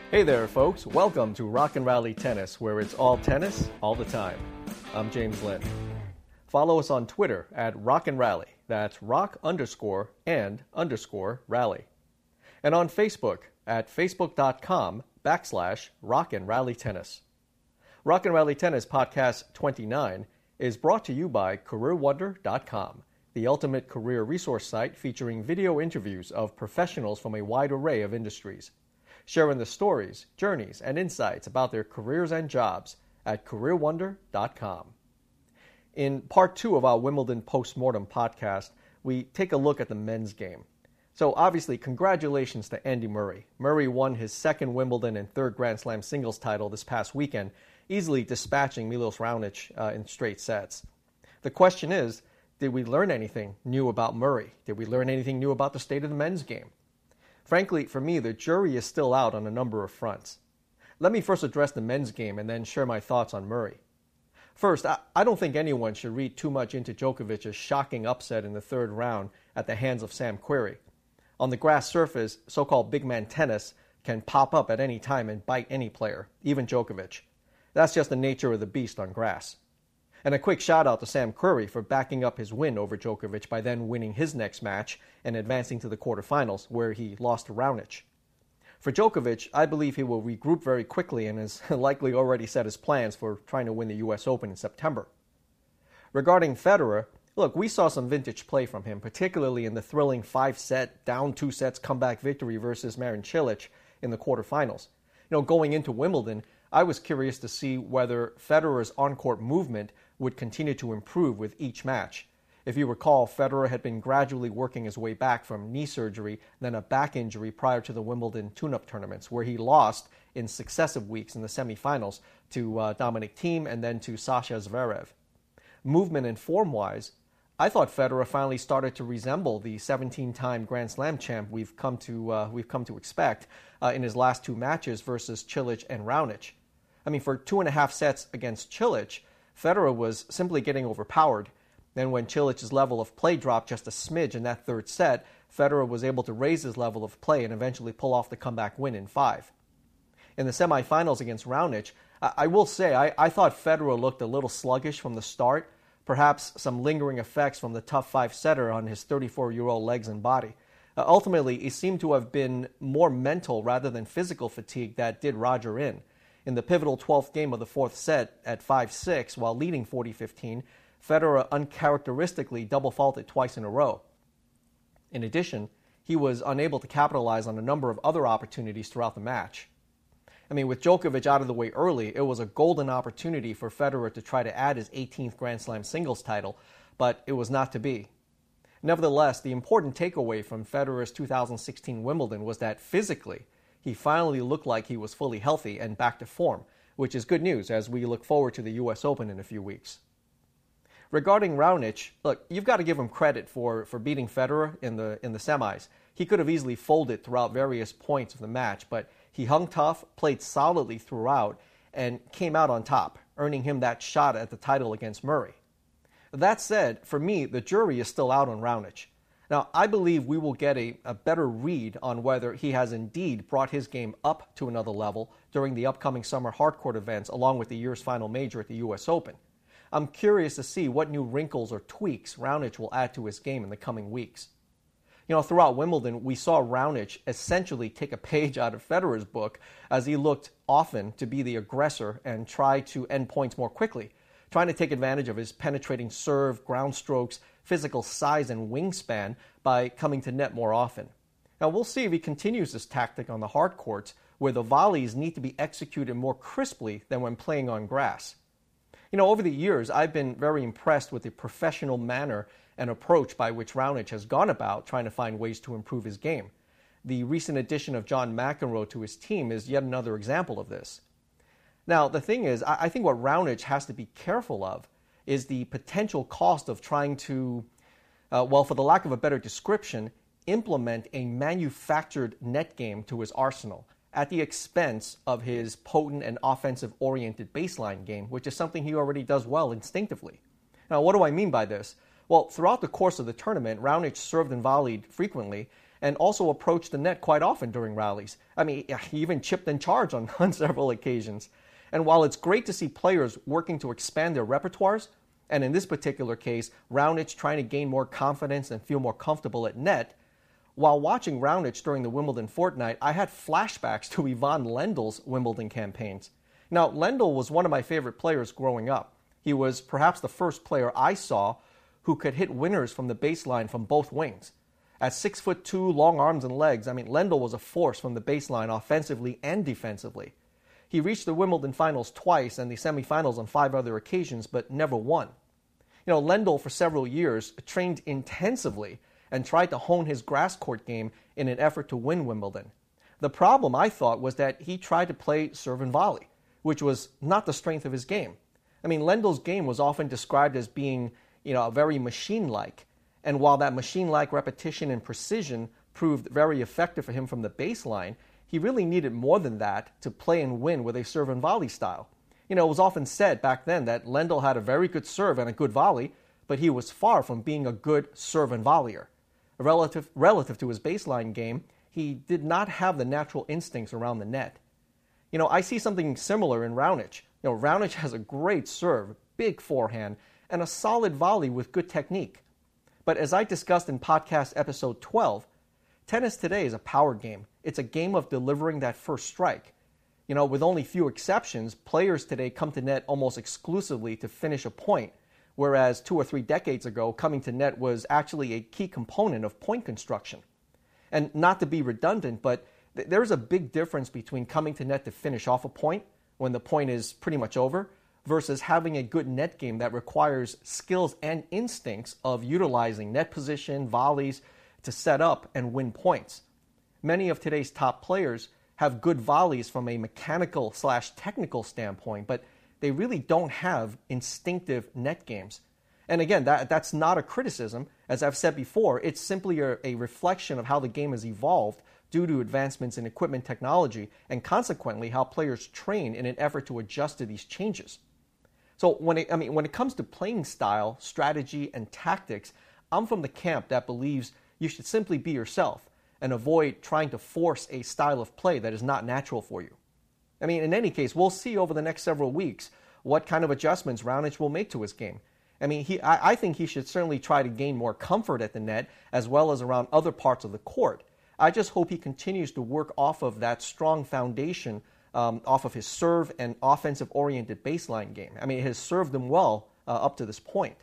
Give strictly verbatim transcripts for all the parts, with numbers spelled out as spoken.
Hey there, folks. Welcome to Rock and Rally Tennis, where it's all tennis, all the time. I'm James Lynn. Follow us on Twitter at Rock and Rally. That's rock underscore and underscore rally. And on Facebook at facebook.com backslash Rock and Rally Tennis. Rock and Rally Tennis Podcast twenty-nine is brought to you by career wonder dot com, the ultimate career resource site featuring video interviews of professionals from a wide array of industries, sharing the stories, journeys, and insights about their careers and jobs at career wonder dot com. In part two of our Wimbledon Postmortem podcast, we take a look at the men's game. So obviously, congratulations to Andy Murray. Murray won his second Wimbledon and third Grand Slam singles title this past weekend, easily dispatching Milos Raonic uh, in straight sets. The question is, did we learn anything new about Murray? Did we learn anything new about the state of the men's game? Frankly, for me, the jury is still out on a number of fronts. Let me first address the men's game and then share my thoughts on Murray. First, I, I don't think anyone should read too much into Djokovic's shocking upset in the third round at the hands of Sam Querrey. On the grass surface, so-called big man tennis can pop up at any time and bite any player, even Djokovic. That's just the nature of the beast on grass. And a quick shout out to Sam Querrey for backing up his win over Djokovic by then winning his next match and advancing to the quarterfinals, where he lost to Raonic. For Djokovic, I believe he will regroup very quickly and has likely already set his plans for trying to win the U S Open in September. Regarding Federer, look, we saw some vintage play from him, particularly in the thrilling five-set, down two sets comeback victory versus Marin Cilic in the quarterfinals. You know, going into Wimbledon, I was curious to see whether Federer's on-court movement would continue to improve with each match. If you recall, Federer had been gradually working his way back from knee surgery, then a back injury prior to the Wimbledon tune-up tournaments, where he lost in successive weeks in the semifinals to uh, Dominic Thiem and then to Sasha Zverev. Movement and form-wise, I thought Federer finally started to resemble the seventeen-time Grand Slam champ we've come to uh, we've come to expect uh, in his last two matches versus Cilic and Raonic. I mean, for two and a half sets against Cilic, Federer was simply getting overpowered. Then when Cilic's level of play dropped just a smidge in that third set, Federer was able to raise his level of play and eventually pull off the comeback win in five. In the semifinals against Raonic, I, I will say I, I thought Federer looked a little sluggish from the start, perhaps some lingering effects from the tough five-setter on his thirty-four-year-old legs and body. Uh, ultimately, it seemed to have been more mental rather than physical fatigue that did Roger in. In the pivotal twelfth game of the fourth set at five six, while leading forty fifteen, Federer uncharacteristically double-faulted twice in a row. In addition, he was unable to capitalize on a number of other opportunities throughout the match. I mean, with Djokovic out of the way early, it was a golden opportunity for Federer to try to add his eighteenth Grand Slam singles title, but it was not to be. Nevertheless, the important takeaway from Federer's two thousand sixteen Wimbledon was that physically, he finally looked like he was fully healthy and back to form, which is good news as we look forward to the U S Open in a few weeks. Regarding Raonic, look, you've got to give him credit for, for beating Federer in the in the semis. He could have easily folded throughout various points of the match, but he hung tough, played solidly throughout, and came out on top, earning him that shot at the title against Murray. That said, for me, the jury is still out on Raonic. Now, I believe we will get a, a better read on whether he has indeed brought his game up to another level during the upcoming summer hardcourt events along with the year's final major at the U S Open. I'm curious to see what new wrinkles or tweaks Raonic will add to his game in the coming weeks. You know, throughout Wimbledon, we saw Raonic essentially take a page out of Federer's book as he looked often to be the aggressor and try to end points more quickly, trying to take advantage of his penetrating serve, ground strokes, physical size, and wingspan by coming to net more often. Now, we'll see if he continues this tactic on the hard courts, where the volleys need to be executed more crisply than when playing on grass. You know, over the years, I've been very impressed with the professional manner and approach by which Raonic has gone about trying to find ways to improve his game. The recent addition of John McEnroe to his team is yet another example of this. Now, the thing is, I think what Raonic has to be careful of is the potential cost of trying to, uh, well, for the lack of a better description, implement a manufactured net game to his arsenal at the expense of his potent and offensive-oriented baseline game, which is something he already does well instinctively. Now, what do I mean by this? Well, throughout the course of the tournament, Raonic served and volleyed frequently, and also approached the net quite often during rallies. I mean, he even chipped in charge on, on several occasions. And while it's great to see players working to expand their repertoires, and in this particular case, Raonic trying to gain more confidence and feel more comfortable at net, while watching Raonic during the Wimbledon fortnight, I had flashbacks to Ivan Lendl's Wimbledon campaigns. Now, Lendl was one of my favorite players growing up. He was perhaps the first player I saw who could hit winners from the baseline from both wings. At six foot two, long arms and legs, I mean, Lendl was a force from the baseline offensively and defensively. He reached the Wimbledon finals twice and the semifinals on five other occasions, but never won. You know, Lendl for several years trained intensively and tried to hone his grass court game in an effort to win Wimbledon. The problem, I thought, was that he tried to play serve and volley, which was not the strength of his game. I mean, Lendl's game was often described as being, you know, very machine-like. And while that machine-like repetition and precision proved very effective for him from the baseline, he really needed more than that to play and win with a serve and volley style. You know, it was often said back then that Lendl had a very good serve and a good volley, but he was far from being a good serve and volleyer. Relative, relative to his baseline game, he did not have the natural instincts around the net. You know, I see something similar in Raonic. You know, Raonic has a great serve, big forehand, and a solid volley with good technique. But as I discussed in podcast episode twelve, tennis today is a power game. It's a game of delivering that first strike. You know, with only few exceptions, players today come to net almost exclusively to finish a point, whereas two or three decades ago, coming to net was actually a key component of point construction. And not to be redundant, but th- there's a big difference between coming to net to finish off a point when the point is pretty much over versus having a good net game that requires skills and instincts of utilizing net position, volleys to set up and win points. Many of today's top players have good volleys from a mechanical slash technical standpoint, but they really don't have instinctive net games. And again, that, that's not a criticism. As I've said before, it's simply a, a reflection of how the game has evolved due to advancements in equipment technology and consequently how players train in an effort to adjust to these changes. So when it, I mean, when it comes to playing style, strategy, and tactics, I'm from the camp that believes you should simply be yourself and avoid trying to force a style of play that is not natural for you. I mean, in any case, we'll see over the next several weeks what kind of adjustments Raonic will make to his game. I mean, he, I, I think he should certainly try to gain more comfort at the net as well as around other parts of the court. I just hope he continues to work off of that strong foundation, um, off of his serve and offensive-oriented baseline game. I mean, it has served him well uh, up to this point.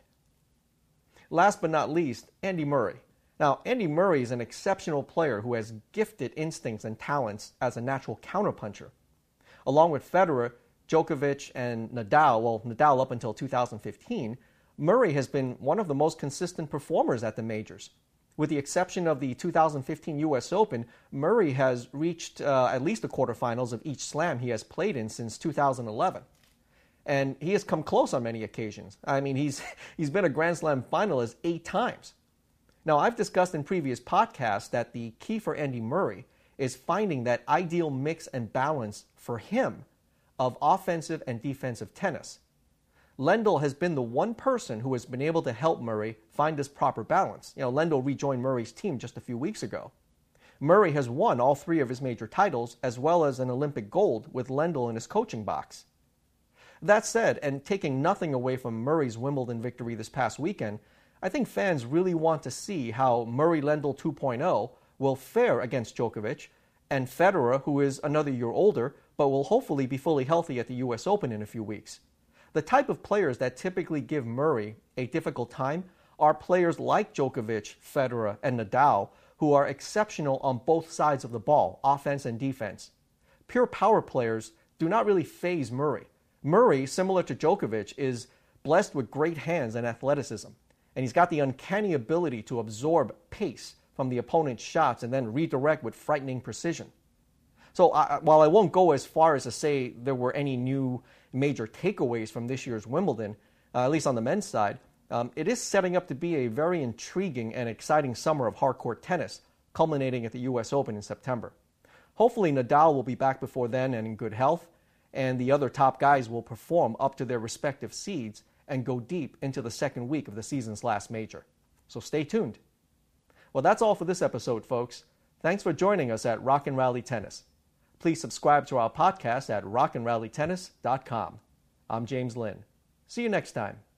Last but not least, Andy Murray. Now, Andy Murray is an exceptional player who has gifted instincts and talents as a natural counterpuncher. Along with Federer, Djokovic, and Nadal, well, Nadal up until two thousand fifteen, Murray has been one of the most consistent performers at the majors. With the exception of the two thousand fifteen U S Open, Murray has reached uh, at least the quarterfinals of each slam he has played in since two thousand eleven. And he has come close on many occasions. I mean, he's he's been a Grand Slam finalist eight times. Now, I've discussed in previous podcasts that the key for Andy Murray is finding that ideal mix and balance for him of offensive and defensive tennis. Lendl has been the one person who has been able to help Murray find this proper balance. You know, Lendl rejoined Murray's team just a few weeks ago. Murray has won all three of his major titles, as well as an Olympic gold with Lendl in his coaching box. That said, and taking nothing away from Murray's Wimbledon victory this past weekend, I think fans really want to see how Murray-Lendl two point oh will fare against Djokovic and Federer, who is another year older, but will hopefully be fully healthy at the U S Open in a few weeks. The type of players that typically give Murray a difficult time are players like Djokovic, Federer, and Nadal, who are exceptional on both sides of the ball, offense and defense. Pure power players do not really faze Murray. Murray, similar to Djokovic, is blessed with great hands and athleticism, and he's got the uncanny ability to absorb pace from the opponent's shots and then redirect with frightening precision. So uh, while I won't go as far as to say there were any new major takeaways from this year's Wimbledon, uh, at least on the men's side, um, it is setting up to be a very intriguing and exciting summer of hardcourt tennis, culminating at the U S Open in September. Hopefully Nadal will be back before then and in good health, and the other top guys will perform up to their respective seeds and go deep into the second week of the season's last major. So stay tuned. Well, that's all for this episode, folks. Thanks for joining us at Rock and Rally Tennis. Please subscribe to our podcast at rock and rally tennis dot com. I'm James Lynn. See you next time.